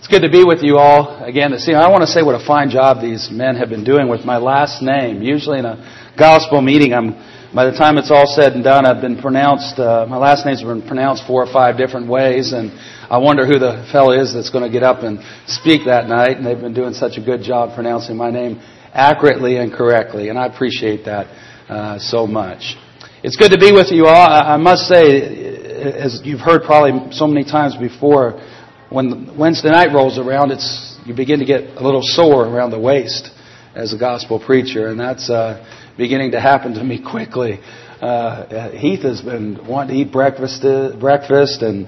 It's good to be with you all again this evening. I want to say what a fine job these men have been doing with my last name. Usually in a gospel meeting, by the time it's all said and done, I've been pronounced, my last name's been pronounced 4 or 5 different ways, and I wonder who the fellow is that's going to get up and speak that night, and they've been doing such a good job pronouncing my name accurately and correctly, and I appreciate that so much. It's good to be with you all. I must say, as you've heard probably so many times before, when Wednesday night rolls around, you begin to get a little sore around the waist as a gospel preacher, and that's beginning to happen to me quickly. Heath has been wanting to eat breakfast, and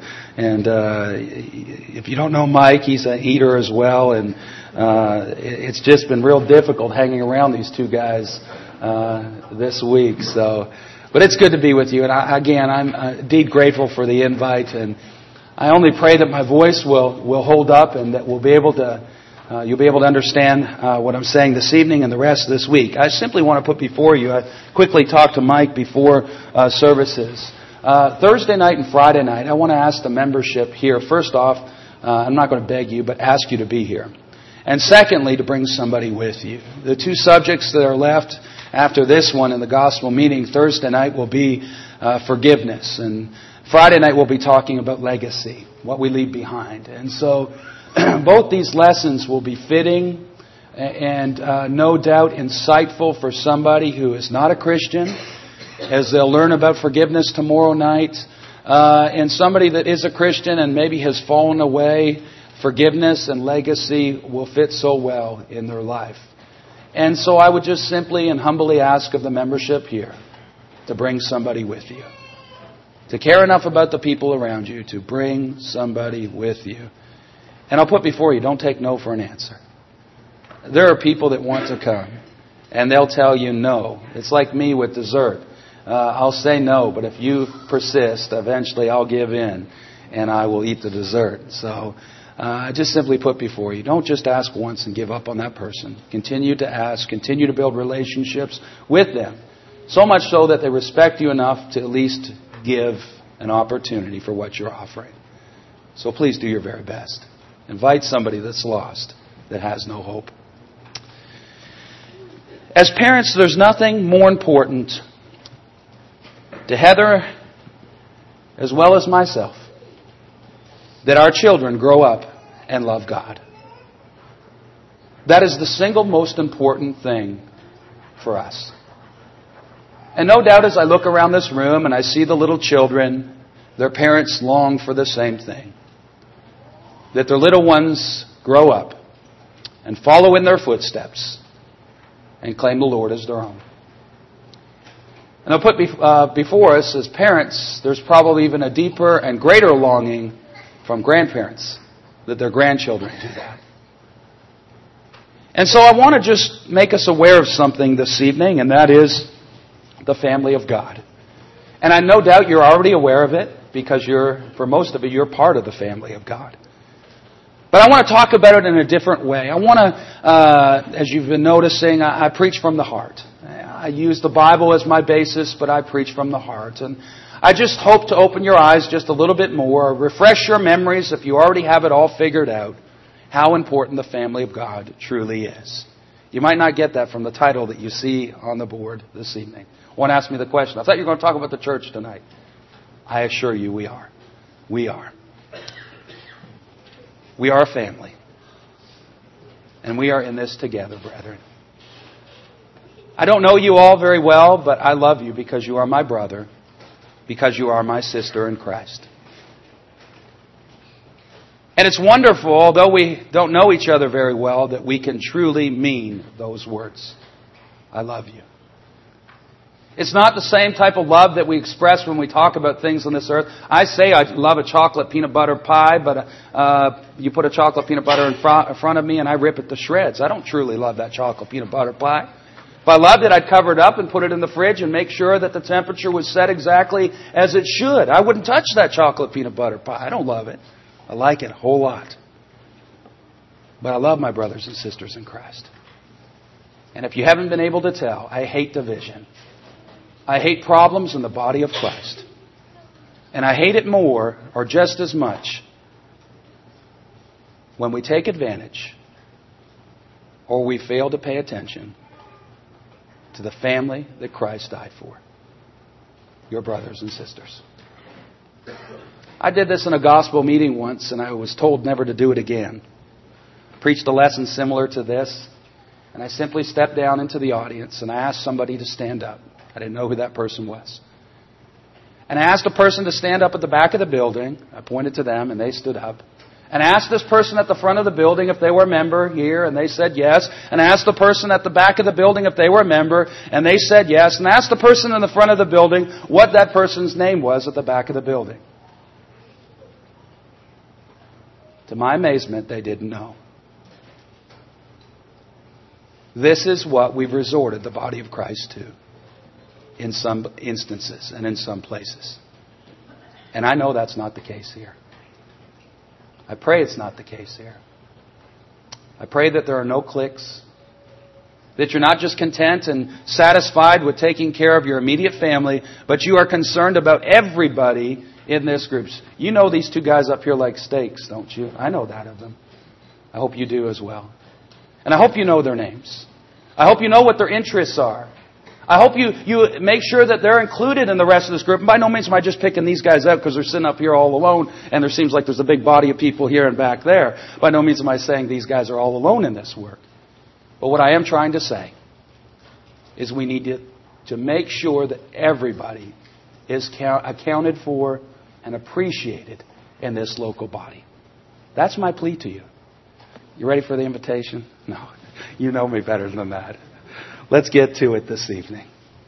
if you don't know Mike, he's an eater as well, and it's just been real difficult hanging around these two guys this week. But it's good to be with you, and I'm indeed grateful for the invite, and I only pray that my voice will hold up and that you'll be able to understand what I'm saying this evening and the rest of this week. I simply want to put before you, I quickly talked to Mike before services. Thursday night and Friday night, I want to ask the membership here, first off, I'm not going to beg you, but ask you to be here. And secondly, to bring somebody with you. The 2 subjects that are left after this one in the gospel meeting, Thursday night will be forgiveness, and Friday night we'll be talking about legacy, what we leave behind. And so both these lessons will be fitting and no doubt insightful for somebody who is not a Christian, as they'll learn about forgiveness tomorrow night, and somebody that is a Christian and maybe has fallen away. Forgiveness and legacy will fit so well in their life. And so I would just simply and humbly ask of the membership here to bring somebody with you. To care enough about the people around you to bring somebody with you. And I'll put before you, don't take no for an answer. There are people that want to come, and they'll tell you no. It's like me with dessert. I'll say no, but if you persist, eventually I'll give in, and I will eat the dessert. So I just simply put before you, don't just ask once and give up on that person. Continue to ask, continue to build relationships with them. So much so that they respect you enough to at least give an opportunity for what you're offering. So please do your very best. Invite somebody that's lost, that has no hope. As parents, there's nothing more important to Heather as well as myself that our children grow up and love God. That is the single most important thing for us. And no doubt as I look around this room and I see the little children, their parents long for the same thing. That their little ones grow up and follow in their footsteps and claim the Lord as their own. And I'll put before us as parents, there's probably even a deeper and greater longing from grandparents that their grandchildren do that. And so I want to just make us aware of something this evening, and that is the family of God. And I no doubt you're already aware of it because for most of it, you're part of the family of God. But I want to talk about it in a different way. I want to, as you've been noticing, I preach from the heart. I use the Bible as my basis, but I preach from the heart. And I just hope to open your eyes just a little bit more, refresh your memories if you already have it all figured out, how important the family of God truly is. You might not get that from the title that you see on the board this evening. One asked me the question, I thought you were going to talk about the church tonight. I assure you we are. We are. We are a family. And we are in this together, brethren. I don't know you all very well, but I love you because you are my brother, because you are my sister in Christ. And it's wonderful, although we don't know each other very well, that we can truly mean those words. I love you. It's not the same type of love that we express when we talk about things on this earth. I say I love a chocolate peanut butter pie, but you put a chocolate peanut butter in front of me and I rip it to shreds. I don't truly love that chocolate peanut butter pie. If I loved it, I'd cover it up and put it in the fridge and make sure that the temperature was set exactly as it should. I wouldn't touch that chocolate peanut butter pie. I don't love it. I like it a whole lot. But I love my brothers and sisters in Christ. And if you haven't been able to tell, I hate division. I hate problems in the body of Christ. And I hate it more, or just as much, when we take advantage or we fail to pay attention to the family that Christ died for. Your brothers and sisters. I did this in a gospel meeting once, and I was told never to do it again. Preached a lesson similar to this, and I simply stepped down into the audience and I asked somebody to stand up. I didn't know who that person was. And I asked a person to stand up at the back of the building. I pointed to them, and they stood up. And I asked this person at the front of the building if they were a member here, and they said yes. And I asked the person at the back of the building if they were a member, and they said yes. And I asked the person in the front of the building what that person's name was at the back of the building. To my amazement, they didn't know. This is what we've resorted the body of Christ to in some instances and in some places. And I know that's not the case here. I pray it's not the case here. I pray that there are no cliques, that you're not just content and satisfied with taking care of your immediate family, but you are concerned about everybody in this group. You know these two guys up here like steaks, don't you? I know that of them. I hope you do as well. And I hope you know their names. I hope you know what their interests are. I hope you make sure that they're included in the rest of this group. And by no means am I just picking these guys out because they're sitting up here all alone and there seems like there's a big body of people here and back there. By no means am I saying these guys are all alone in this work. But what I am trying to say is we need to make sure that everybody is accounted for and appreciated in this local body. That's my plea to you. You ready for the invitation? No. You know me better than that. Let's get to it this evening.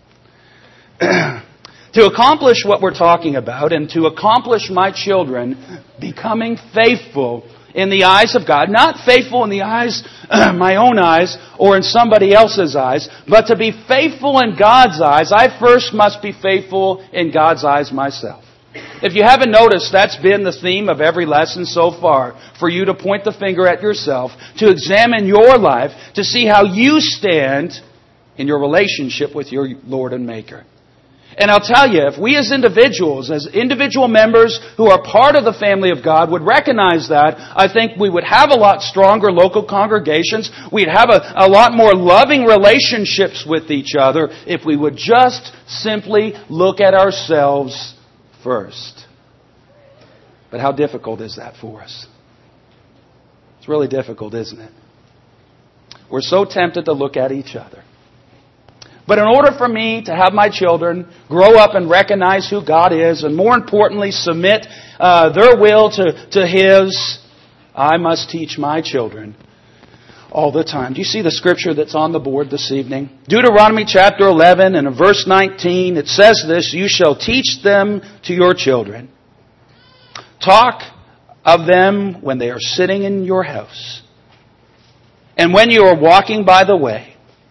To accomplish what we're talking about and to accomplish my children becoming faithful in the eyes of God, not faithful in the eyes, my own eyes, or in somebody else's eyes, but to be faithful in God's eyes, I first must be faithful in God's eyes myself. If you haven't noticed, that's been the theme of every lesson so far, for you to point the finger at yourself, to examine your life, to see how you stand in your relationship with your Lord and Maker. And I'll tell you, if we as individual members who are part of the family of God would recognize that, I think we would have a lot stronger local congregations. We'd have a lot more loving relationships with each other if we would just simply look at ourselves first. But how difficult is that for us? It's really difficult, isn't it? We're so tempted to look at each other. But in order for me to have my children grow up and recognize who God is, and more importantly, submit their will to His, I must teach my children all the time. Do you see the scripture that's on the board this evening? Deuteronomy chapter 11 and in verse 19, it says this, "You shall teach them to your children. Talk of them when they are sitting in your house, and when you are walking by the way,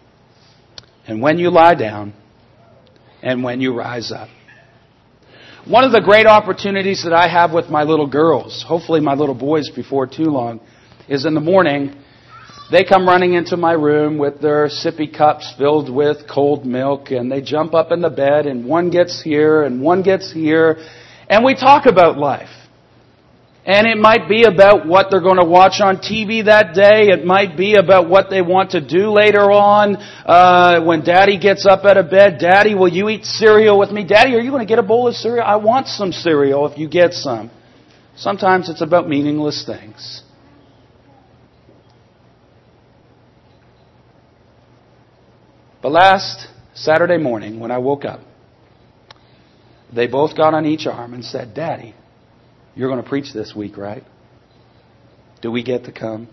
and when you lie down, and when you rise up." One of the great opportunities that I have with my little girls, hopefully my little boys before too long, is in the morning, they come running into my room with their sippy cups filled with cold milk, and they jump up in the bed, and one gets here, and one gets here, and we talk about life. And it might be about what they're going to watch on TV that day. It might be about what they want to do later on. When Daddy gets up out of bed, "Daddy, will you eat cereal with me? Daddy, are you going to get a bowl of cereal? I want some cereal if you get some." Sometimes it's about meaningless things. But last Saturday morning when I woke up, they both got on each arm and said, "Daddy, you're going to preach this week, right? Do we get to come?"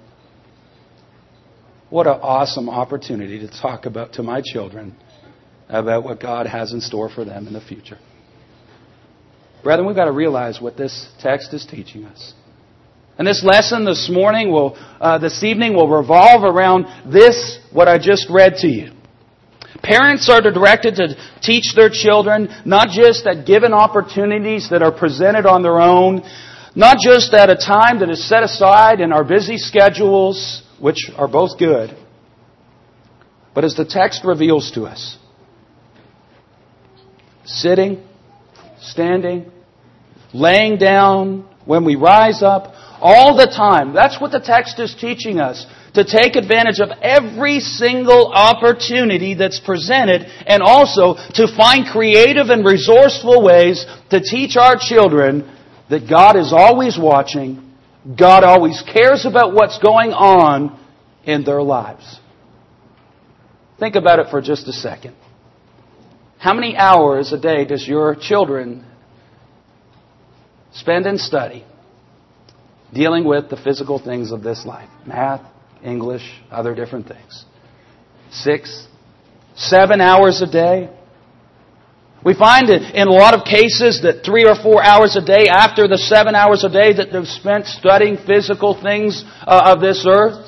What an awesome opportunity to talk about to my children about what God has in store for them in the future. Brethren, we've got to realize what this text is teaching us. And this lesson this evening will revolve around this, what I just read to you. Parents are directed to teach their children, not just at given opportunities that are presented on their own, not just at a time that is set aside in our busy schedules, which are both good, but as the text reveals to us, sitting, standing, laying down, when we rise up, all the time. That's what the text is teaching us. To take advantage of every single opportunity that's presented, and also to find creative and resourceful ways to teach our children that God is always watching, God always cares about what's going on in their lives. Think about it for just a second. How many hours a day does your children spend in study dealing with the physical things of this life? Math, English, other different things. 6, 7 hours a day. We find it in a lot of cases that 3 or 4 hours a day after the 7 hours a day that they've spent studying physical things of this earth,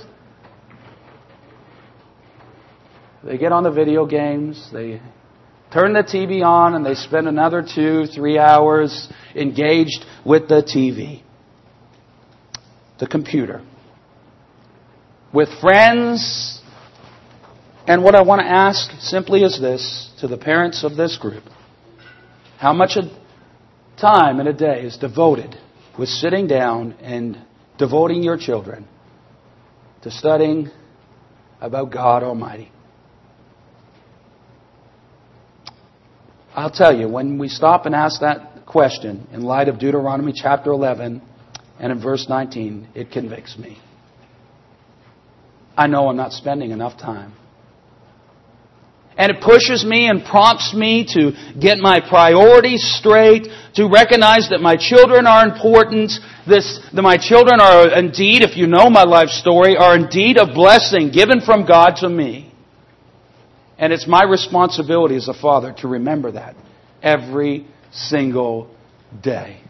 they get on the video games, they turn the TV on, and they spend another 2, 3 hours engaged with the TV, the computer, with friends. And what I want to ask simply is this to the parents of this group. How much time in a day is devoted with sitting down and devoting your children to studying about God Almighty? I'll tell you, when we stop and ask that question in light of Deuteronomy chapter 11 and in verse 19, it convicts me. I know I'm not spending enough time. And it pushes me and prompts me to get my priorities straight, to recognize that my children are important, that my children are indeed, if you know my life story, are indeed a blessing given from God to me. And it's my responsibility as a father to remember that every single day.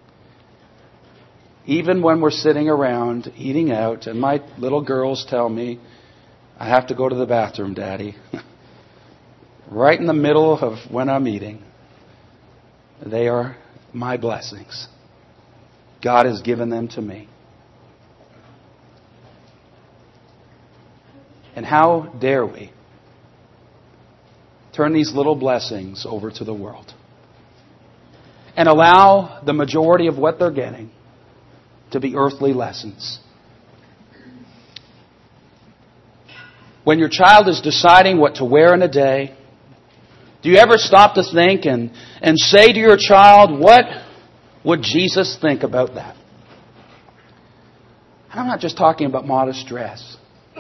Even when we're sitting around eating out and my little girls tell me, I have to go to the bathroom, Daddy. Right in the middle of when I'm eating. They are my blessings. God has given them to me. And how dare we turn these little blessings over to the world and allow the majority of what they're getting to be earthly lessons. When your child is deciding what to wear in a day, do you ever stop to think and say to your child, what would Jesus think about that? And I'm not just talking about modest dress.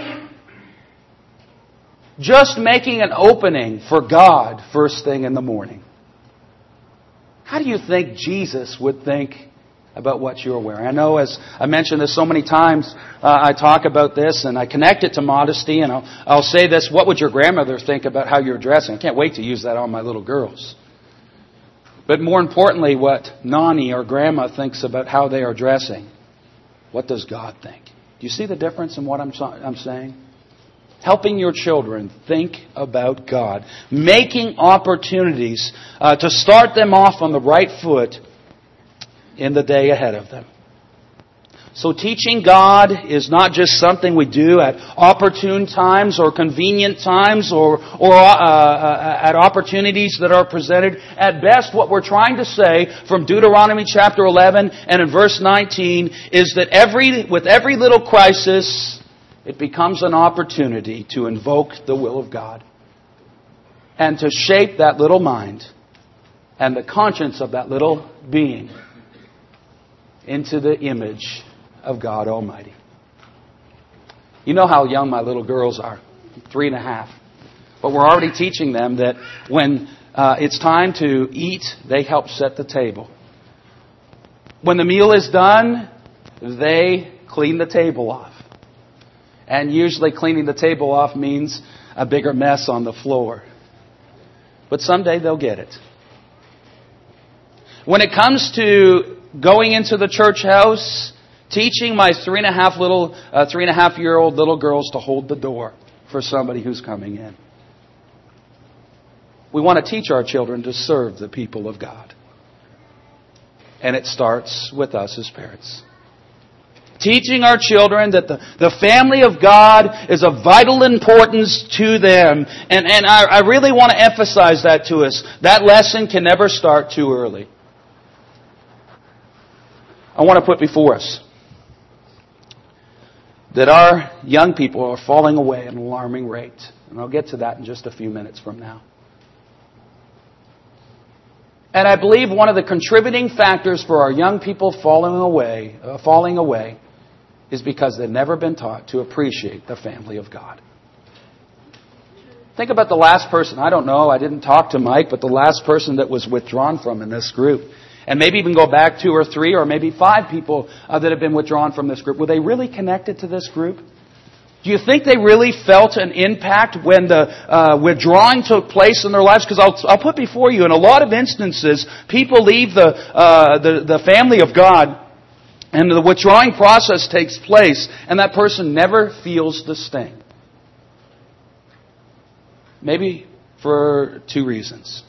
Just making an opening for God first thing in the morning. How do you think Jesus would think about what you're wearing? I know, as I mentioned this so many times, I talk about this and I connect it to modesty, and I'll say this: what would your grandmother think about how you're dressing? I can't wait to use that on my little girls. But more importantly, what Nani or Grandma thinks about how they are dressing. What does God think? Do you see the difference in what I'm saying? Helping your children think about God. Making opportunities to start them off on the right foot in the day ahead of them. So teaching God is not just something we do at opportune times or convenient times or at opportunities that are presented. At best, what we're trying to say from Deuteronomy chapter 11 and in verse 19 is that with every little crisis, it becomes an opportunity to invoke the will of God and to shape that little mind and the conscience of that little being into the image of God Almighty. You know how young my little girls are, 3.5. But we're already teaching them that when it's time to eat, they help set the table. When the meal is done, they clean the table off. And usually cleaning the table off means a bigger mess on the floor. But someday they'll get it. When it comes to going into the church house, teaching my 3.5-year-old little girls to hold the door for somebody who's coming in. We want to teach our children to serve the people of God. And it starts with us as parents. Teaching our children that the family of God is of vital importance to them. And I really want to emphasize that to us. That lesson can never start too early. I want to put before us that our young people are falling away at an alarming rate. And I'll get to that in just a few minutes from now. And I believe one of the contributing factors for our young people falling away is because they've never been taught to appreciate the family of God. Think about the last person. I don't know. I didn't talk to Mike, but the last person that was withdrawn from in this group. And maybe even go back 2 or 3 or maybe 5 people that have been withdrawn from this group. Were they really connected to this group? Do you think they really felt an impact when the withdrawing took place in their lives? Because I'll put before you, in a lot of instances, people leave the family of God and the withdrawing process takes place and that person never feels the sting. Maybe for 2 reasons.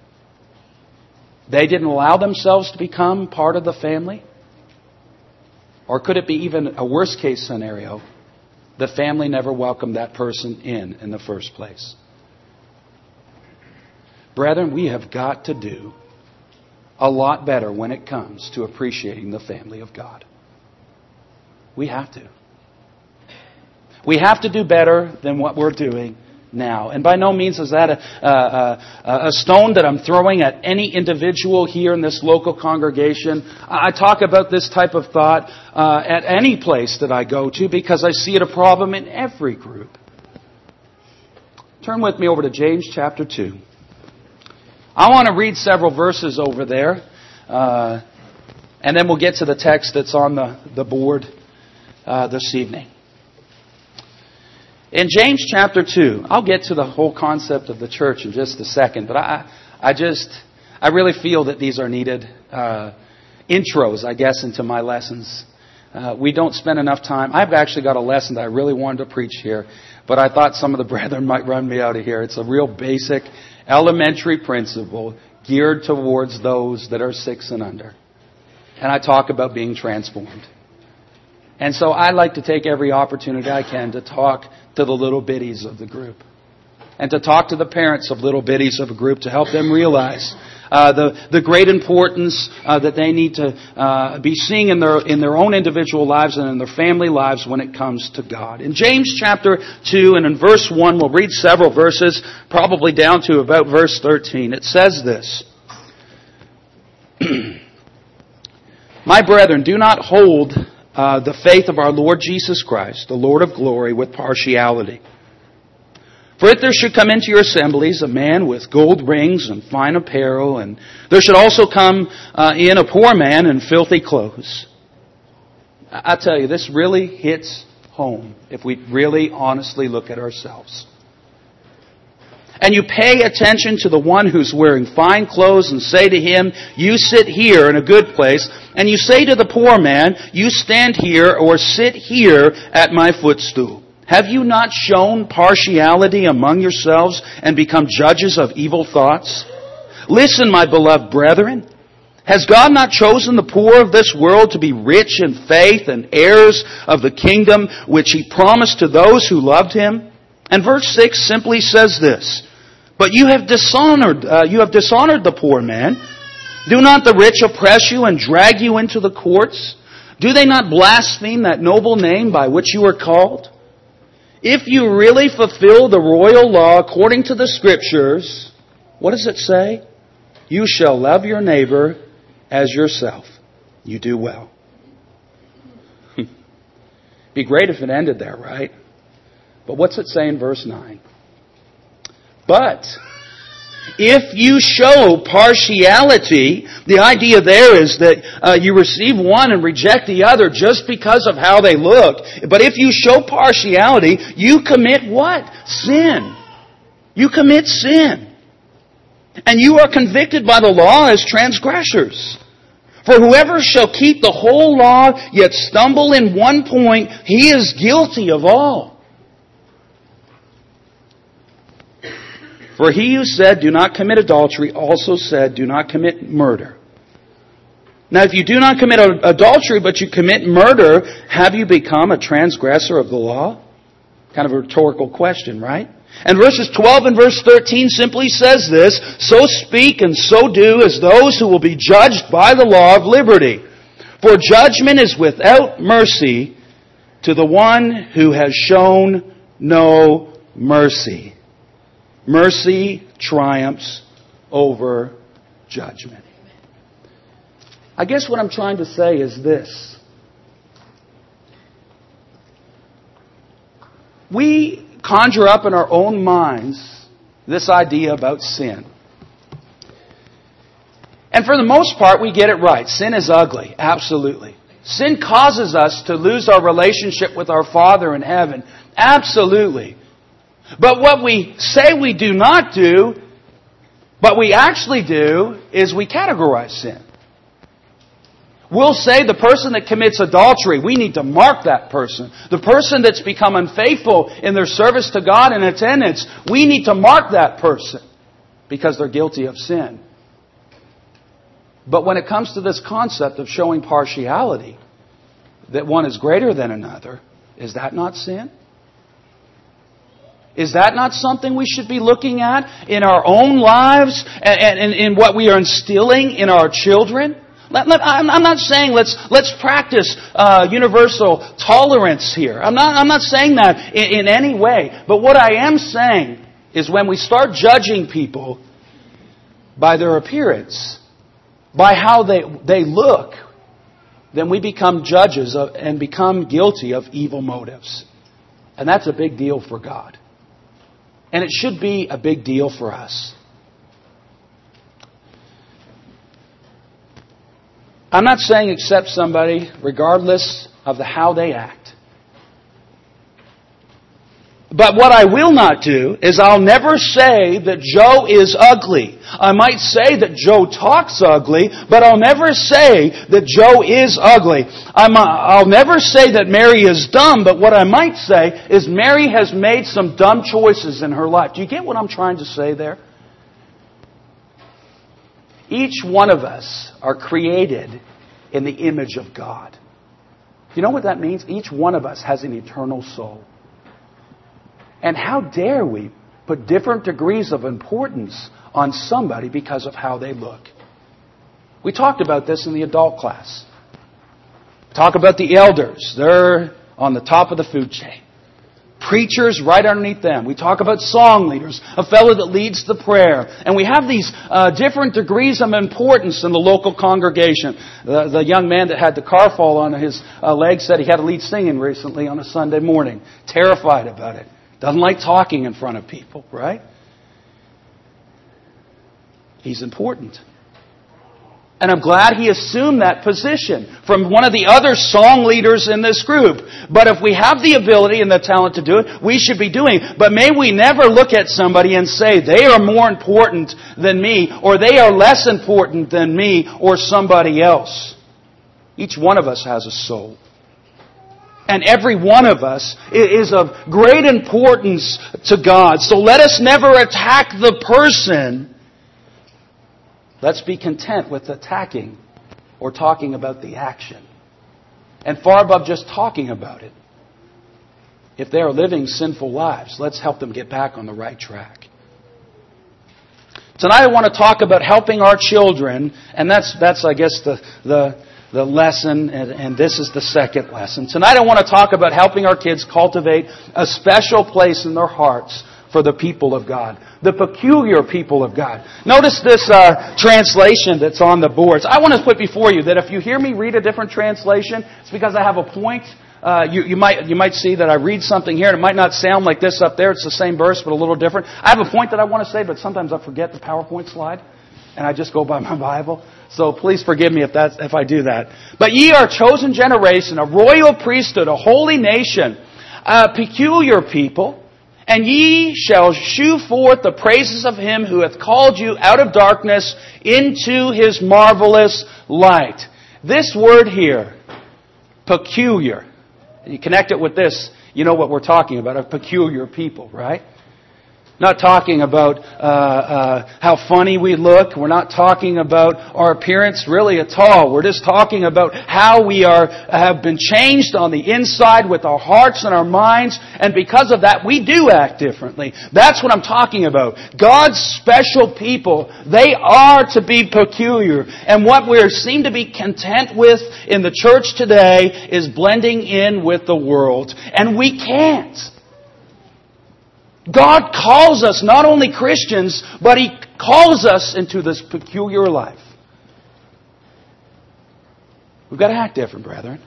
They didn't allow themselves to become part of the family? Or could it be even a worst case scenario? The family never welcomed that person in the first place. Brethren, we have got to do a lot better when it comes to appreciating the family of God. We have to. We have to do better than what we're doing now. And by no means is that a stone that I'm throwing at any individual here in this local congregation. I talk about this type of thought at any place that I go to because I see it a problem in every group. Turn with me over to James chapter 2. I want to read several verses over there, and then we'll get to the text that's on the board this evening. In James chapter 2, I'll get to the whole concept of the church in just a second, but I really feel that these are needed intros, I guess, into my lessons. We don't spend enough time. I've actually got a lesson that I really wanted to preach here, but I thought some of the brethren might run me out of here. It's a real basic, elementary principle geared towards those that are 6 and under. And I talk about being transformed. And so I like to take every opportunity I can to talk to the little bitties of the group. And to talk to the parents of little bitties of a group to help them realize the great importance that they need to be seeing in their own individual lives and in their family lives when it comes to God. In James chapter 2 and in verse 1, we'll read several verses, probably down to about verse 13. It says this. My brethren, do not hold the faith of our Lord Jesus Christ, the Lord of glory, with partiality. For if there should come into your assemblies a man with gold rings and fine apparel, and there should also come in a poor man in filthy clothes. I tell you, this really hits home if we really honestly look at ourselves. And you pay attention to the one who's wearing fine clothes and say to him, you sit here in a good place. And you say to the poor man, you stand here or sit here at my footstool. Have you not shown partiality among yourselves and become judges of evil thoughts? Listen, my beloved brethren. Has God not chosen the poor of this world to be rich in faith and heirs of the kingdom which He promised to those who loved Him? And verse 6 simply says this, but you have dishonored the poor man. Do not the rich oppress you and drag you into the courts? Do they not blaspheme that noble name by which you are called? If you really fulfill the royal law according to the Scriptures, what does it say? You shall love your neighbor as yourself. You do well. Be great if it ended there, right? But what's it say in verse 9? But if you show partiality, the idea there is that you receive one and reject the other just because of how they look. But if you show partiality, you commit what? Sin. You commit sin. And you are convicted by the law as transgressors. For whoever shall keep the whole law, yet stumble in one point, he is guilty of all. For he who said, do not commit adultery, also said, do not commit murder. Now if you do not commit adultery, but you commit murder, have you become a transgressor of the law? Kind of a rhetorical question, right? And verses 12 and verse 13 simply says this, so speak and so do as those who will be judged by the law of liberty. For judgment is without mercy to the one who has shown no mercy. Mercy triumphs over judgment. I guess what I'm trying to say is this. We conjure up in our own minds this idea about sin. And for the most part, we get it right. Sin is ugly. Absolutely. Sin causes us to lose our relationship with our Father in heaven. Absolutely. But what we say we do not do, but we actually do, is we categorize sin. We'll say the person that commits adultery, we need to mark that person. The person that's become unfaithful in their service to God and attendance, we need to mark that person because they're guilty of sin. But when it comes to this concept of showing partiality, that one is greater than another, is that not sin? Is that not something we should be looking at in our own lives and in what we are instilling in our children? I'm not saying let's practice universal tolerance here. I'm not saying that in any way. But what I am saying is when we start judging people by their appearance, by how they look, then we become judges and become guilty of evil motives. And that's a big deal for God. And it should be a big deal for us. I'm not saying accept somebody regardless of how they act. But what I will not do is I'll never say that Joe is ugly. I might say that Joe talks ugly, but I'll never say that Joe is ugly. I'll never say that Mary is dumb, but what I might say is Mary has made some dumb choices in her life. Do you get what I'm trying to say there? Each one of us are created in the image of God. You know what that means? Each one of us has an eternal soul. And how dare we put different degrees of importance on somebody because of how they look? We talked about this in the adult class. Talk about the elders. They're on the top of the food chain. Preachers right underneath them. We talk about song leaders, a fellow that leads the prayer. And we have these different degrees of importance in the local congregation. The young man that had the car fall on his leg said he had to lead singing recently on a Sunday morning. Terrified about it. Doesn't like talking in front of people, right? He's important. And I'm glad he assumed that position from one of the other song leaders in this group. But if we have the ability and the talent to do it, we should be doing it. But may we never look at somebody and say they are more important than me, or they are less important than me or somebody else. Each one of us has a soul. And every one of us is of great importance to God. So let us never attack the person. Let's be content with attacking or talking about the action. And far above just talking about it, if they are living sinful lives, let's help them get back on the right track. Tonight I want to talk about helping our children, and that's I guess the lesson, and this is the second lesson. Tonight I want to talk about helping our kids cultivate a special place in their hearts for the people of God. The peculiar people of God. Notice this translation that's on the boards. I want to put before you that if you hear me read a different translation, it's because I have a point. You might see that I read something here and it might not sound like this up there. It's the same verse but a little different. I have a point that I want to say, but sometimes I forget the PowerPoint slide and I just go by my Bible. So please forgive me if I do that. But ye are a chosen generation, a royal priesthood, a holy nation, a peculiar people, and ye shall shew forth the praises of Him who hath called you out of darkness into His marvelous light. This word here, peculiar. You connect it with this, you know what we're talking about, a peculiar people, right? Not talking about how funny we look. We're not talking about our appearance really at all. We're just talking about how we have been changed on the inside with our hearts and our minds. And because of that, we do act differently. That's what I'm talking about. God's special people, they are to be peculiar. And what we seem to be content with in the church today is blending in with the world. And we can't. God calls us, not only Christians, but He calls us into this peculiar life. We've got to act different, brethren.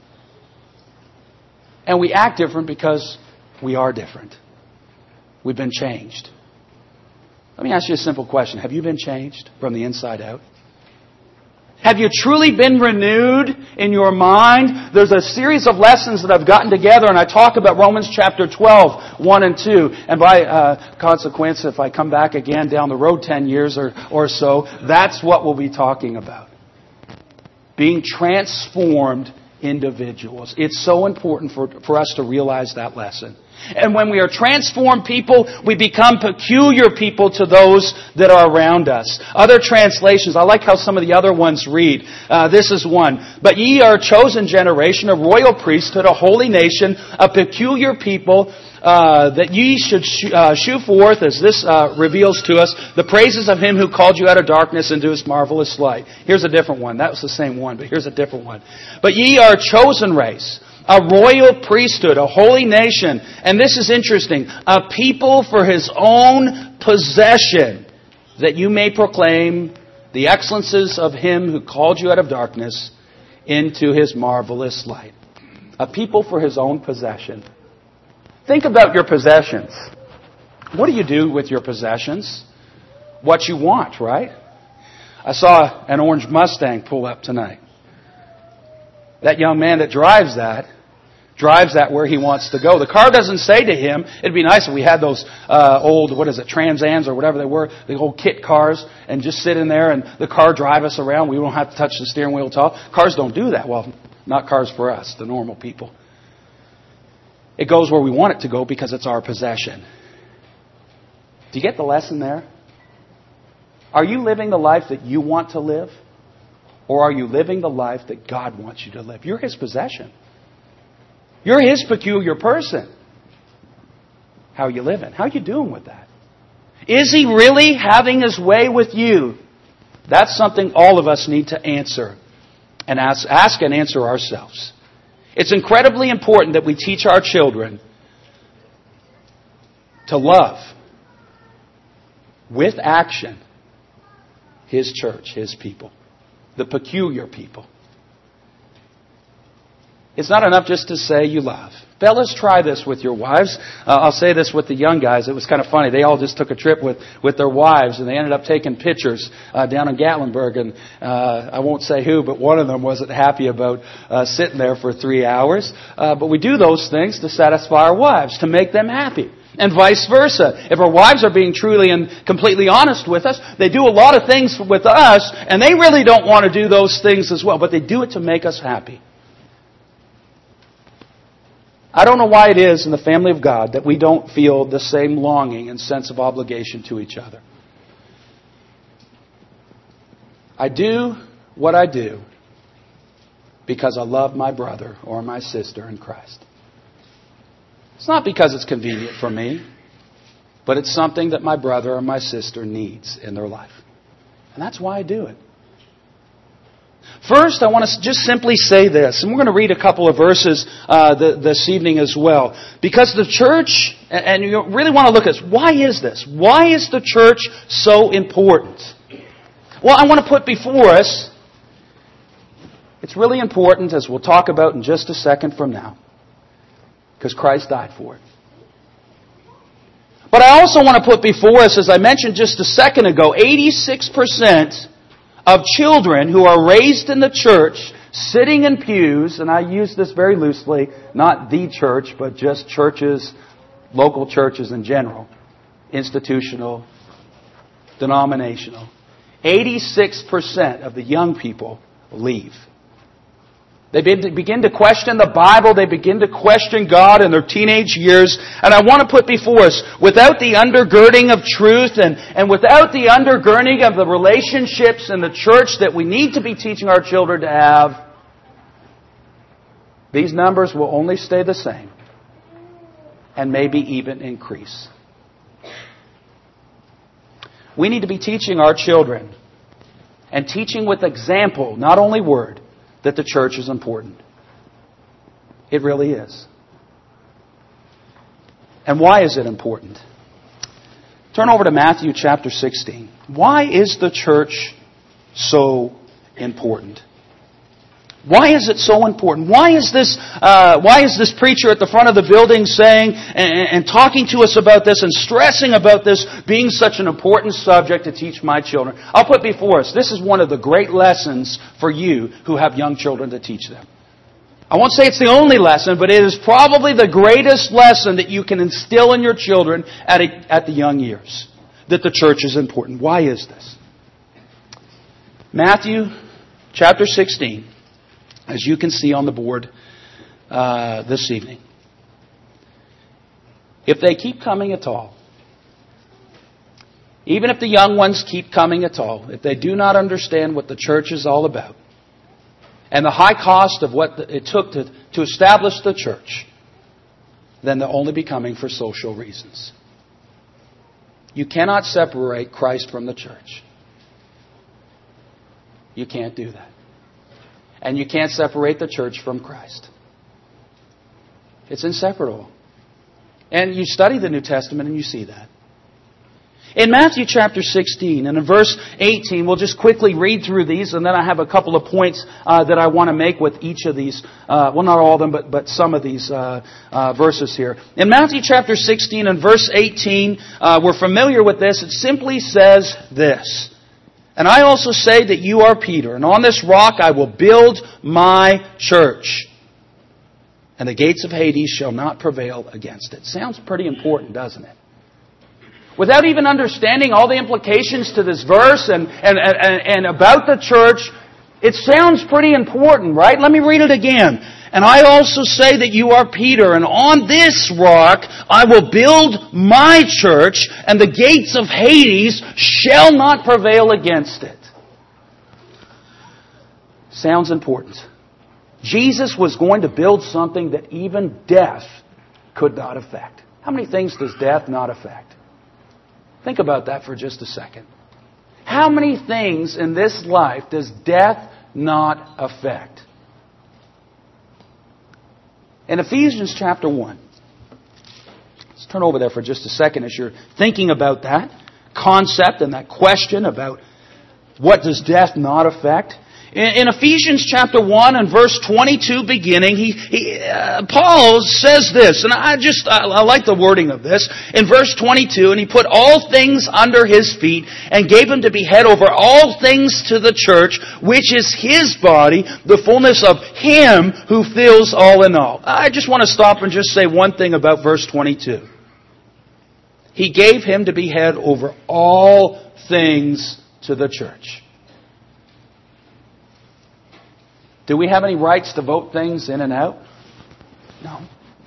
And we act different because we are different. We've been changed. Let me ask you a simple question. Have you been changed from the inside out? Have you truly been renewed in your mind? There's a series of lessons that I've gotten together, and I talk about Romans chapter 12, 1 and 2. And by consequence, if I come back again down the road 10 years or so, that's what we'll be talking about. Being transformed individuals. It's so important for us to realize that lesson. And when we are transformed people, we become peculiar people to those that are around us. Other translations, I like how some of the other ones read. This is one. But ye are a chosen generation, a royal priesthood, a holy nation, a peculiar people, that ye should shew forth, as this reveals to us, the praises of Him who called you out of darkness into His marvelous light. Here's a different one. That was the same one, but here's a different one. But ye are a chosen race, a royal priesthood, a holy nation. And this is interesting. A people for His own possession, that you may proclaim the excellences of Him who called you out of darkness into His marvelous light. A people for His own possession. Think about your possessions. What do you do with your possessions? What you want, right? I saw an orange Mustang pull up tonight. That young man that drives that where he wants to go. The car doesn't say to him, it'd be nice if we had those old, Trans Ams or whatever they were, the old kit cars, and just sit in there and the car drive us around. We don't have to touch the steering wheel at all. Cars don't do that. Well, not cars for us, the normal people. It goes where we want it to go because it's our possession. Do you get the lesson there? Are you living the life that you want to live? Or are you living the life that God wants you to live? You're His possession. You're His peculiar person. How are you living? How are you doing with that? Is He really having His way with you? That's something all of us need to answer and ask and answer ourselves. It's incredibly important that we teach our children to love with action His church, His people, the peculiar people. It's not enough just to say you love. Fellas, try this with your wives. I'll say this with the young guys. It was kind of funny. They all just took a trip with their wives, and they ended up taking pictures down in Gatlinburg. And I won't say who, but one of them wasn't happy about sitting there for 3 hours. But we do those things to satisfy our wives, to make them happy. And vice versa. If our wives are being truly and completely honest with us, they do a lot of things with us, and they really don't want to do those things as well. But they do it to make us happy. I don't know why it is in the family of God that we don't feel the same longing and sense of obligation to each other. I do what I do because I love my brother or my sister in Christ. It's not because it's convenient for me, but it's something that my brother or my sister needs in their life. And that's why I do it. First, I want to just simply say this, and we're going to read a couple of verses this evening as well. Because the church, and you really want to look at this, why is this? Why is the church so important? Well, I want to put before us, it's really important, as we'll talk about in just a second from now, because Christ died for it. But I also want to put before us, as I mentioned just a second ago, 86% of children who are raised in the church, sitting in pews, and I use this very loosely, not the church, but just churches, local churches in general, institutional, denominational. 86% of the young people leave. They begin to question the Bible. They begin to question God in their teenage years. And I want to put before us, without the undergirding of truth and without the undergirding of the relationships in the church that we need to be teaching our children to have, these numbers will only stay the same and maybe even increase. We need to be teaching our children and teaching with example, not only word, that the church is important. It really is. And why is it important? Turn over to Matthew chapter 16. Why is the church so important? Why is it so important? Why is this preacher at the front of the building saying and talking to us about this and stressing about this being such an important subject to teach my children? I'll put before us, this is one of the great lessons for you who have young children to teach them. I won't say it's the only lesson, but it is probably the greatest lesson that you can instill in your children at the young years. That the church is important. Why is this? Matthew chapter 16. As you can see on the board this evening. If they keep coming at all, even if the young ones keep coming at all, if they do not understand what the church is all about, and the high cost of what it took to establish the church, then they'll only be coming for social reasons. You cannot separate Christ from the church. You can't do that. And you can't separate the church from Christ. It's inseparable. And you study the New Testament and you see that. In Matthew chapter 16 and in verse 18, we'll just quickly read through these and then I have a couple of points that I want to make with each of these. Well, not all of them, but some of these verses here. In Matthew chapter 16 and verse 18, we're familiar with this. It simply says this. And I also say that you are Peter, and on this rock I will build my church. And the gates of Hades shall not prevail against it. Sounds pretty important, doesn't it? Without even understanding all the implications to this verse and about the church, it sounds pretty important, right? Let me read it again. And I also say that you are Peter, and on this rock I will build my church, and the gates of Hades shall not prevail against it. Sounds important. Jesus was going to build something that even death could not affect. How many things does death not affect? Think about that for just a second. How many things in this life does death not affect? In Ephesians chapter 1, let's turn over there for just a second as you're thinking about that concept and that question about what does death not affect. In Ephesians chapter 1 and verse 22 beginning, Paul says this, and I like the wording of this. In verse 22, and he put all things under his feet and gave him to be head over all things to the church, which is his body, the fullness of him who fills all in all. I just want to stop and just say one thing about verse 22. He gave him to be head over all things to the church. Do we have any rights to vote things in and out? No.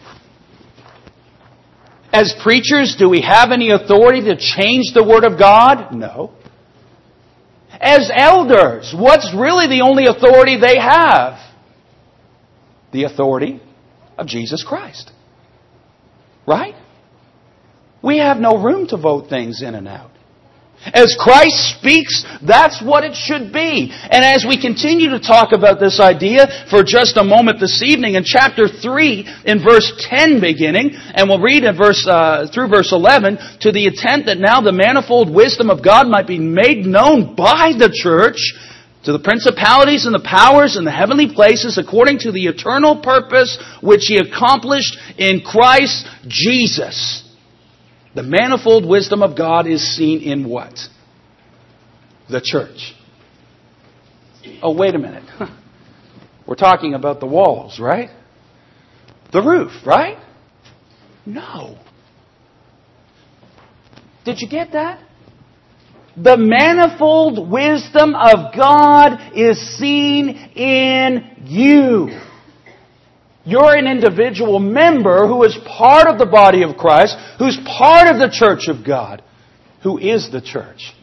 As preachers, do we have any authority to change the Word of God? No. As elders, what's really the only authority they have? The authority of Jesus Christ. Right? We have no room to vote things in and out. As Christ speaks, that's what it should be. And as we continue to talk about this idea for just a moment this evening, in chapter 3, in verse 10 beginning, and we'll read in through verse 11, to the intent that now the manifold wisdom of God might be made known by the church to the principalities and the powers in the heavenly places according to the eternal purpose which He accomplished in Christ Jesus. The manifold wisdom of God is seen in what? The church. Oh, wait a minute. We're talking about the walls, right? The roof, right? No. Did you get that? The manifold wisdom of God is seen in you. You're an individual member who is part of the body of Christ, who's part of the church of God, who is the church.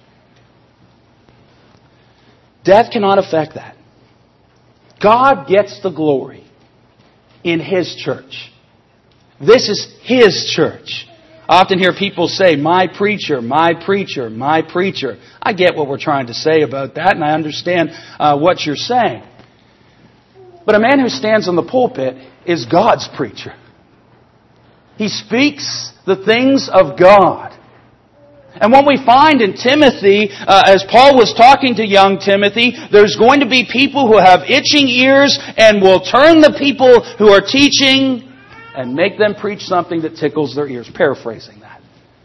Death cannot affect that. God gets the glory in His church. This is His church. I often hear people say, my preacher, my preacher, my preacher. I get what we're trying to say about that, and I understand what you're saying. But a man who stands on the pulpit is God's preacher. He speaks the things of God. And what we find in Timothy, as Paul was talking to young Timothy, there's going to be people who have itching ears and will turn the people who are teaching and make them preach something that tickles their ears. Paraphrasing that.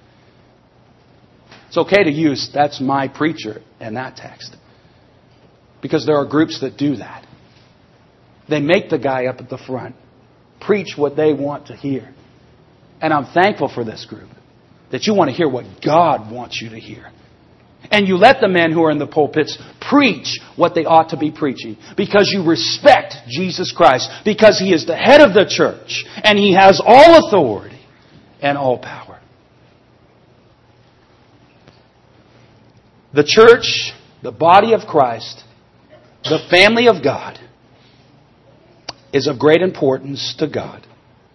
It's okay to use, that's my preacher, in that text. Because there are groups that do that. They make the guy up at the front preach what they want to hear. And I'm thankful for this group. That you want to hear what God wants you to hear. And you let the men who are in the pulpits preach what they ought to be preaching. Because you respect Jesus Christ. Because He is the head of the church. And He has all authority and all power. The church, the body of Christ, the family of God, is of great importance to God.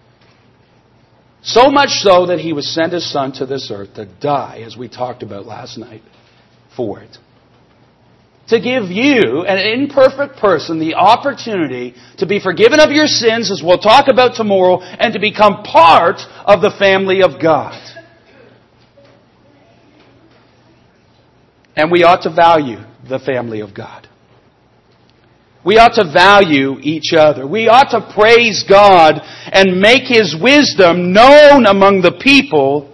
So much so that He would send His Son to this earth to die, as we talked about last night, for it. To give you, an imperfect person, the opportunity to be forgiven of your sins, as we'll talk about tomorrow, and to become part of the family of God. And we ought to value the family of God. We ought to value each other. We ought to praise God and make His wisdom known among the people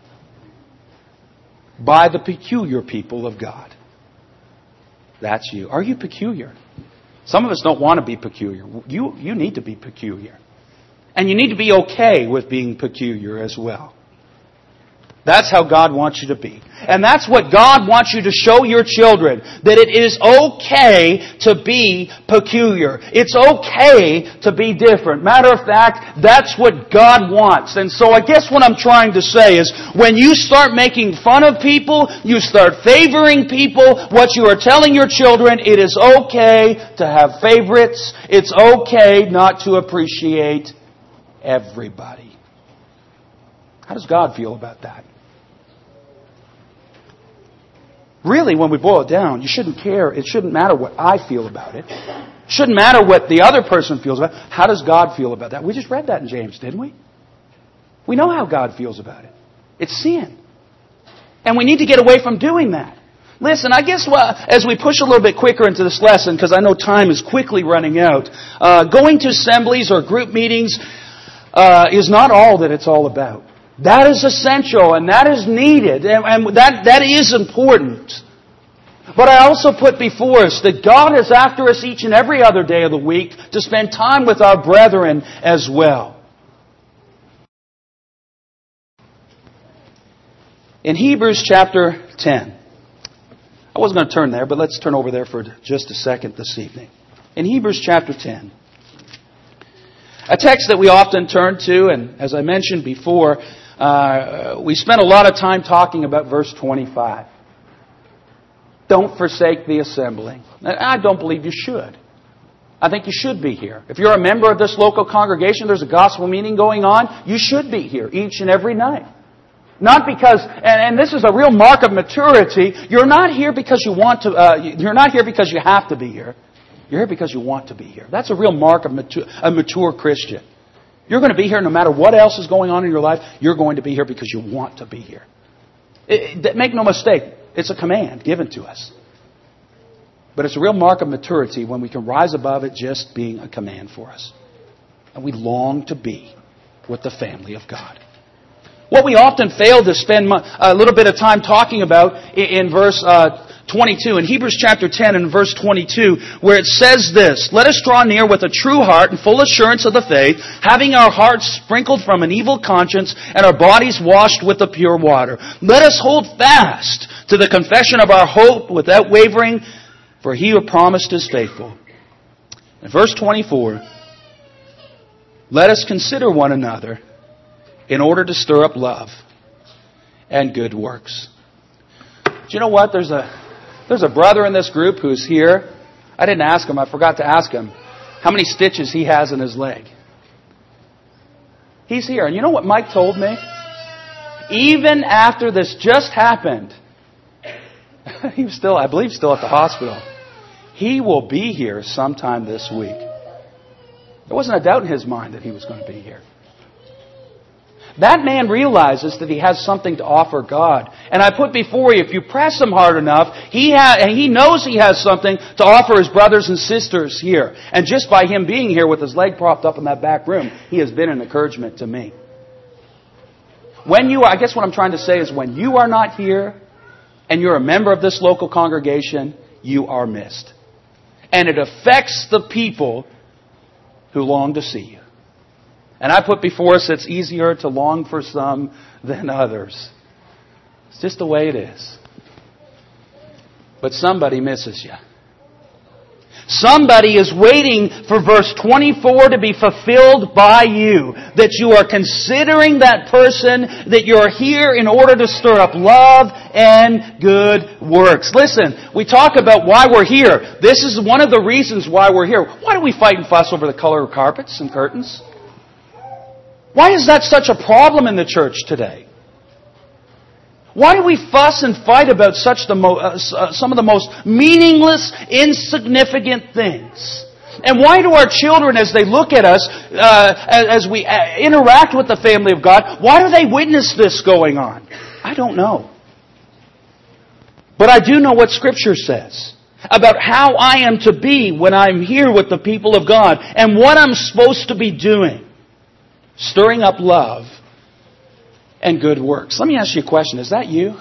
by the peculiar people of God. That's you. Are you peculiar? Some of us don't want to be peculiar. You need to be peculiar. And you need to be okay with being peculiar as well. That's how God wants you to be. And that's what God wants you to show your children. That it is okay to be peculiar. It's okay to be different. Matter of fact, that's what God wants. And so I guess what I'm trying to say is, when you start making fun of people, you start favoring people, what you are telling your children, it is okay to have favorites. It's okay not to appreciate everybody. How does God feel about that? Really, when we boil it down, you shouldn't care. It shouldn't matter what I feel about it. It shouldn't matter what the other person feels about it. How does God feel about that? We just read that in James, didn't we? We know how God feels about it. It's sin. And we need to get away from doing that. Listen, I guess as we push a little bit quicker into this lesson, because I know time is quickly running out, going to assemblies or group meetings is not all that it's all about. That is essential and that is needed and that is important. But I also put before us that God is after us each and every other day of the week to spend time with our brethren as well. In Hebrews chapter 10. I wasn't going to turn there, but let's turn over there for just a second this evening. In Hebrews chapter 10. A text that we often turn to, and as I mentioned before, we spent a lot of time talking about verse 25. Don't forsake the assembling. I don't believe you should. I think you should be here. If you're a member of this local congregation, there's a gospel meeting going on, you should be here each and every night. Not because, and this is a real mark of maturity, you're not here because you want to, you're not here because you have to be here. You're here because you want to be here. That's a real mark of a mature Christian. You're going to be here no matter what else is going on in your life. You're going to be here because you want to be here. Make no mistake, it's a command given to us. But it's a real mark of maturity when we can rise above it just being a command for us. And we long to be with the family of God. What we often fail to spend a little bit of time talking about in verse 22, in Hebrews chapter 10 and verse 22, where it says this, "Let us draw near with a true heart and full assurance of the faith, having our hearts sprinkled from an evil conscience and our bodies washed with the pure water. Let us hold fast to the confession of our hope without wavering, for He who promised is faithful. In verse 24, let us consider one another in order to stir up love and good works. Do you know what? There's a brother in this group who's here. I didn't ask him. I forgot to ask him how many stitches he has in his leg. He's here. And you know what Mike told me? Even after this just happened, he was still, I believe, still at the hospital. He will be here sometime this week. There wasn't a doubt in his mind that he was going to be here. That man realizes that he has something to offer God. And I put before you, if you press him hard enough, he knows he has something to offer his brothers and sisters here. And just by him being here with his leg propped up in that back room, he has been an encouragement to me. I guess what I'm trying to say is when you are not here and you're a member of this local congregation, you are missed. And it affects the people who long to see you. And I put before us it's easier to long for some than others. It's just the way it is. But somebody misses you. Somebody is waiting for verse 24 to be fulfilled by you. That you are considering that person, that you're here in order to stir up love and good works. Listen, we talk about why we're here. This is one of the reasons why we're here. Why do we fight and fuss over the color of carpets and curtains? Why is that such a problem in the church today? Why do we fuss and fight about some of the most meaningless, insignificant things? And why do our children, as they look at us, as we interact with the family of God, why do they witness this going on? I don't know. But I do know what Scripture says about how I am to be when I'm here with the people of God and what I'm supposed to be doing. Stirring up love and good works. Let me ask you a question. Is that you?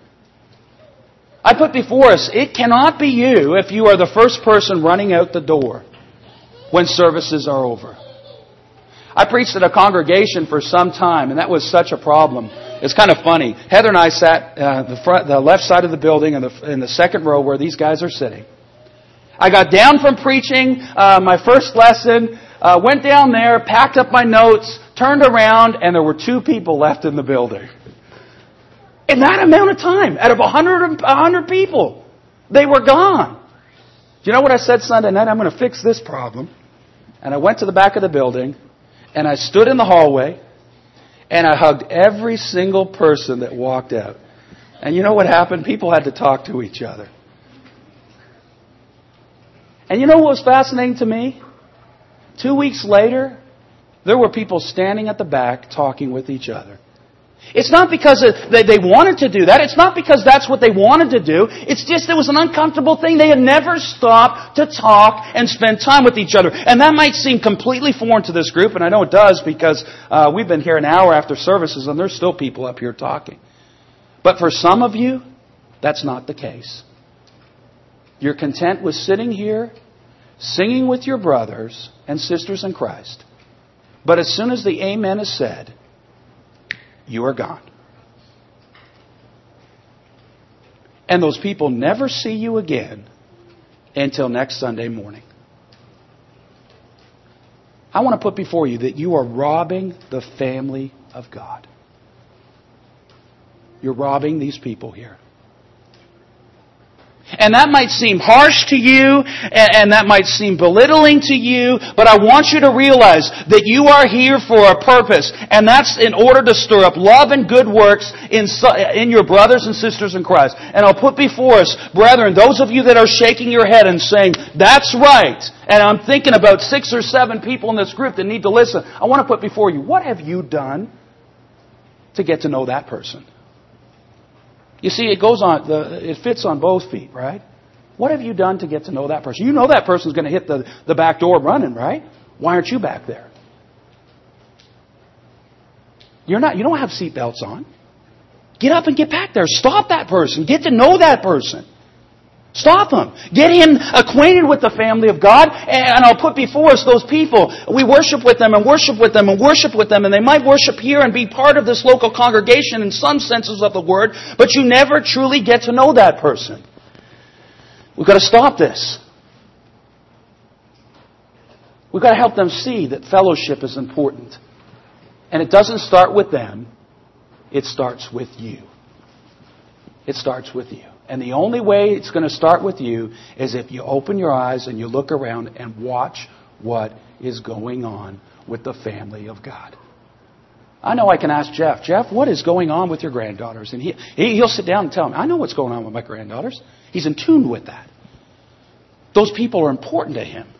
I put before us, it cannot be you if you are the first person running out the door when services are over. I preached at a congregation for some time, and that was such a problem. It's kind of funny. Heather and I sat the left side of the building in the second row where these guys are sitting. I got down from preaching my first lesson, went down there, packed up my notes, turned around, and there were 2 people left in the building. In that amount of time, out of 100 people, they were gone. Do you know what I said Sunday night? I'm going to fix this problem. And I went to the back of the building, and I stood in the hallway, and I hugged every single person that walked out. And you know what happened? People had to talk to each other. And you know what was fascinating to me? 2 weeks later, there were people standing at the back talking with each other. It's not because they wanted to do that. It's not because that's what they wanted to do. It's just it was an uncomfortable thing. They had never stopped to talk and spend time with each other. And that might seem completely foreign to this group, and I know it does because we've been here an hour after services and there's still people up here talking. But for some of you, that's not the case. You're content with sitting here, singing with your brothers and sisters in Christ. But as soon as the amen is said, you are gone. And those people never see you again until next Sunday morning. I want to put before you that you are robbing the family of God. You're robbing these people here. And that might seem harsh to you, and that might seem belittling to you, but I want you to realize that you are here for a purpose, and that's in order to stir up love and good works in your brothers and sisters in Christ. And I'll put before us, brethren, those of you that are shaking your head and saying, that's right, and I'm thinking about 6 or 7 people in this group that need to listen, I want to put before you, what have you done to get to know that person? You see, it fits on both feet, right? What have you done to get to know that person? You know that person's going to hit the back door running, right? Why aren't you back there? You don't have seatbelts on. Get up and get back there. Stop that person. Get to know that person. Stop him. Get him acquainted with the family of God, and I'll put before us those people. We worship with them and worship with them and worship with them, and they might worship here and be part of this local congregation in some senses of the word, but you never truly get to know that person. We've got to stop this. We've got to help them see that fellowship is important. And it doesn't start with them. It starts with you. It starts with you. And the only way it's going to start with you is if you open your eyes and you look around and watch what is going on with the family of God. I know I can ask Jeff, what is going on with your granddaughters? And he'll sit down and tell me, I know what's going on with my granddaughters. He's in tune with that. Those people are important to him.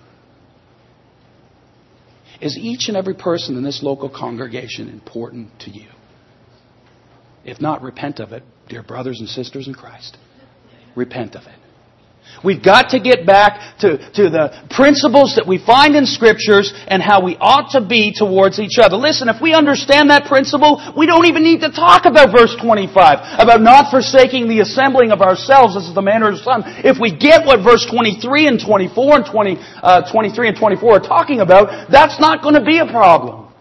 Is each and every person in this local congregation important to you? If not, repent of it, dear brothers and sisters in Christ. Repent of it. We've got to get back to the principles that we find in Scriptures and how we ought to be towards each other. Listen, if we understand that principle, we don't even need to talk about verse 25, about not forsaking the assembling of ourselves as is the manner of some. If we get what verse 23 and 24 and 23 and 24 are talking about, that's not going to be a problem.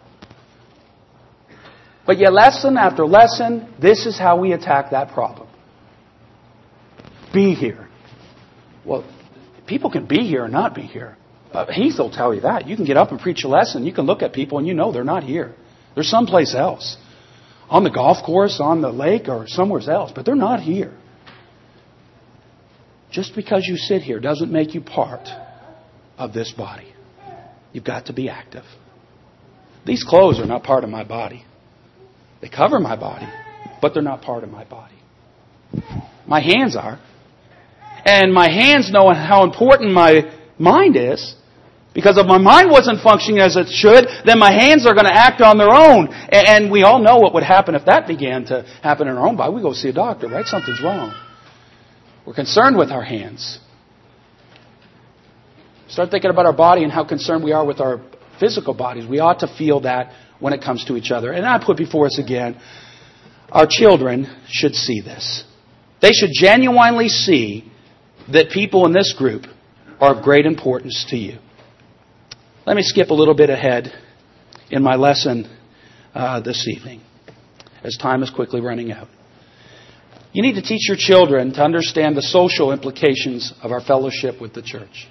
But yet, lesson after lesson, this is how we attack that problem. Be here. Well, people can be here or not be here. Heath will tell you that. You can get up and preach a lesson. You can look at people and you know they're not here. They're someplace else. On the golf course, on the lake, or somewhere else. But they're not here. Just because you sit here doesn't make you part of this body. You've got to be active. These clothes are not part of my body. They cover my body, but they're not part of my body. My hands are. And my hands know how important my mind is. Because if my mind wasn't functioning as it should, then my hands are going to act on their own. And we all know what would happen if that began to happen in our own body. We go see a doctor, right? Something's wrong. We're concerned with our hands. Start thinking about our body and how concerned we are with our physical bodies. We ought to feel that when it comes to each other. And I put before us again, our children should see this. They should genuinely see that people in this group are of great importance to you. Let me skip a little bit ahead in my lesson this evening, as time is quickly running out. You need to teach your children to understand the social implications of our fellowship with the church.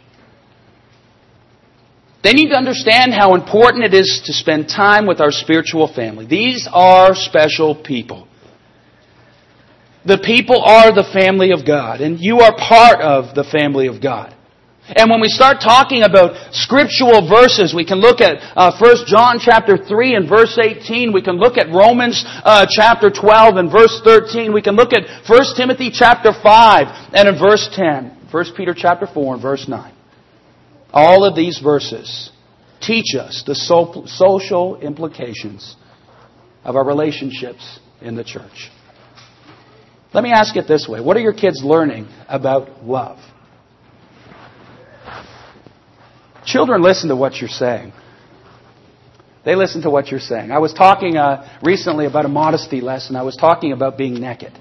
They need to understand how important it is to spend time with our spiritual family. These are special people. The people are the family of God, and you are part of the family of God. And when we start talking about scriptural verses, we can look at 1 John chapter 3 and verse 18. We can look at Romans chapter 12 and verse 13. We can look at 1 Timothy chapter 5 and in verse 10. 1 Peter chapter 4 and verse 9. All of these verses teach us the social implications of our relationships in the church. Let me ask it this way. What are your kids learning about love? Children listen to what you're saying. They listen to what you're saying. I was talking recently about a modesty lesson. I was talking about being naked.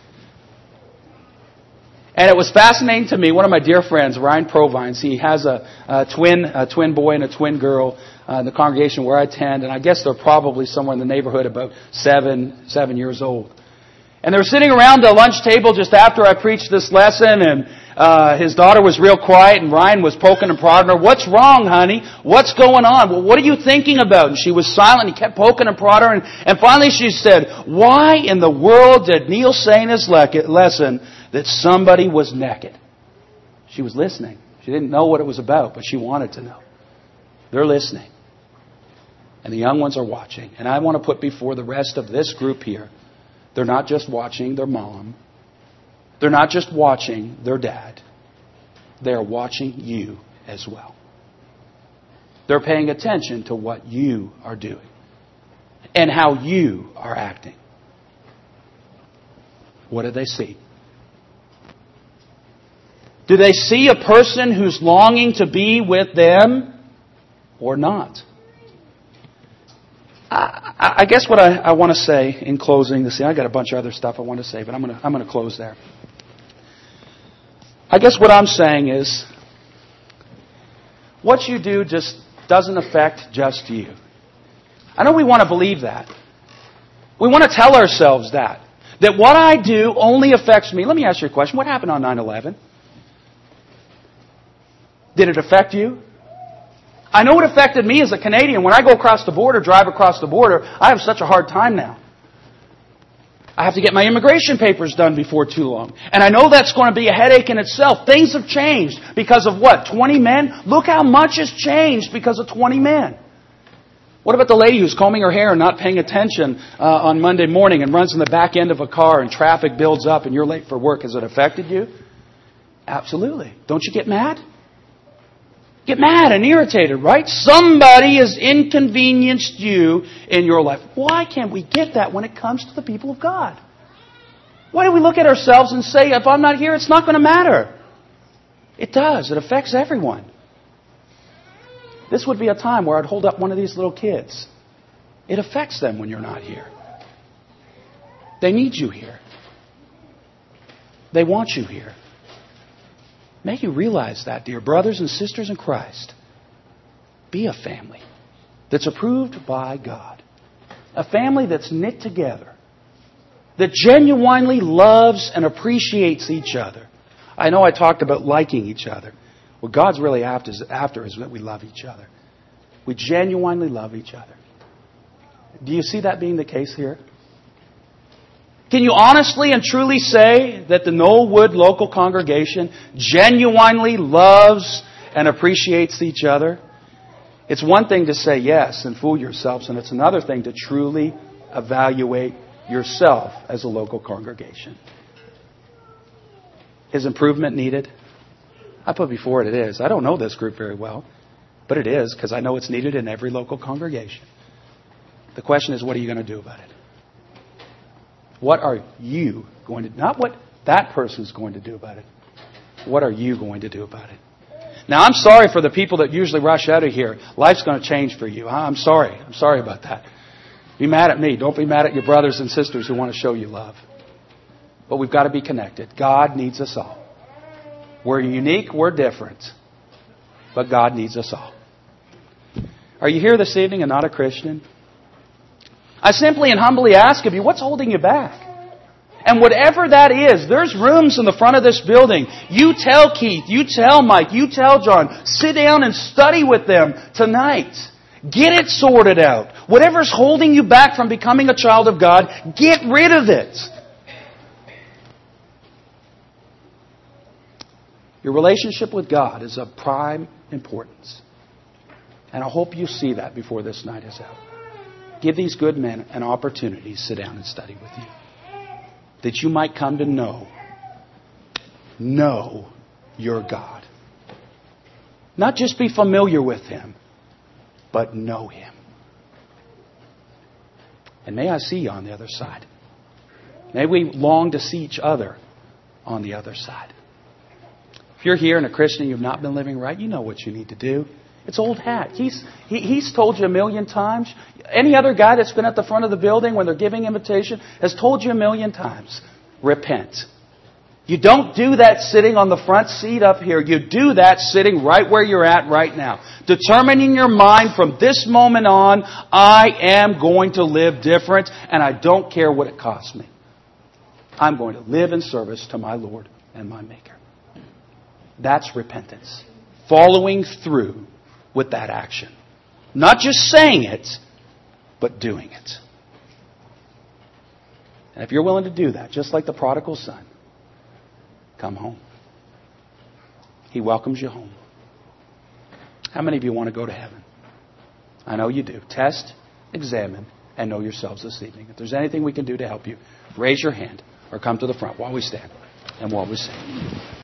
And it was fascinating to me. One of my dear friends, Ryan Provines, he has a twin boy and a twin girl in the congregation where I attend. And I guess they're probably somewhere in the neighborhood about 7 years old. And they were sitting around the lunch table just after I preached this lesson, and his daughter was real quiet, and Ryan was poking and prodding her. "What's wrong, honey? What's going on? Well, what are you thinking about?" And she was silent. He kept poking and prodding her, and finally she said, "Why in the world did Neil say in his lesson that somebody was naked?" She was listening. She didn't know what it was about, but she wanted to know. They're listening. And the young ones are watching. And I want to put before the rest of this group here, they're not just watching their mom. They're not just watching their dad. They're watching you as well. They're paying attention to what you are doing and how you are acting. What do they see? Do they see a person who's longing to be with them or not? I guess what I want to say in closing this, I got a bunch of other stuff I want to say, but I'm going to close there. I guess what I'm saying is, what you do just doesn't affect just you. I know we want to believe that. We want to tell ourselves that what I do only affects me. Let me ask you a question. What happened on 9/11? Did it affect you? I know it affected me as a Canadian. When I go across the border, drive across the border, I have such a hard time now. I have to get my immigration papers done before too long. And I know that's going to be a headache in itself. Things have changed because of what? 20 men? Look how much has changed because of 20 men. What about the lady who's combing her hair and not paying attention on Monday morning and runs in the back end of a car and traffic builds up and you're late for work? Has it affected you? Absolutely. Don't you get mad? Get mad and irritated, right? Somebody has inconvenienced you in your life. Why can't we get that when it comes to the people of God? Why do we look at ourselves and say, if I'm not here, it's not going to matter? It does. It affects everyone. This would be a time where I'd hold up one of these little kids. It affects them when you're not here. They need you here. They want you here. Make you realize that, dear brothers and sisters in Christ. Be a family that's approved by God. A family that's knit together. That genuinely loves and appreciates each other. I know I talked about liking each other. What God's really after is that we love each other. We genuinely love each other. Do you see that being the case here? Can you honestly and truly say that the Knollwood local congregation genuinely loves and appreciates each other? It's one thing to say yes and fool yourselves, and it's another thing to truly evaluate yourself as a local congregation. Is improvement needed? I put before it is. I don't know this group very well, but it is because I know it's needed in every local congregation. The question is, what are you going to do about it? What are you going to do? Not what that person's going to do about it. What are you going to do about it? Now, I'm sorry for the people that usually rush out of here. Life's going to change for you. I'm sorry. I'm sorry about that. Be mad at me. Don't be mad at your brothers and sisters who want to show you love. But we've got to be connected. God needs us all. We're unique. We're different. But God needs us all. Are you here this evening and not a Christian? I simply and humbly ask of you, what's holding you back? And whatever that is, there's rooms in the front of this building. You tell Keith, you tell Mike, you tell John, sit down and study with them tonight. Get it sorted out. Whatever's holding you back from becoming a child of God, get rid of it. Your relationship with God is of prime importance. And I hope you see that before this night is out. Give these good men an opportunity to sit down and study with you. That you might come to know your God. Not just be familiar with Him, but know Him. And may I see you on the other side. May we long to see each other on the other side. If you're here and a Christian, you've not been living right, you know what you need to do. It's old hat. He's told you a million times. Any other guy that's been at the front of the building when they're giving invitation has told you a million times. Repent. You don't do that sitting on the front seat up here. You do that sitting right where you're at right now. Determining your mind from this moment on, I am going to live different and I don't care what it costs me. I'm going to live in service to my Lord and my Maker. That's repentance. Following through with that action. Not just saying it, but doing it. And if you're willing to do that, just like the prodigal son, come home. He welcomes you home. How many of you want to go to heaven? I know you do. Test, examine, and know yourselves this evening. If there's anything we can do to help you, raise your hand or come to the front while we stand and while we sing.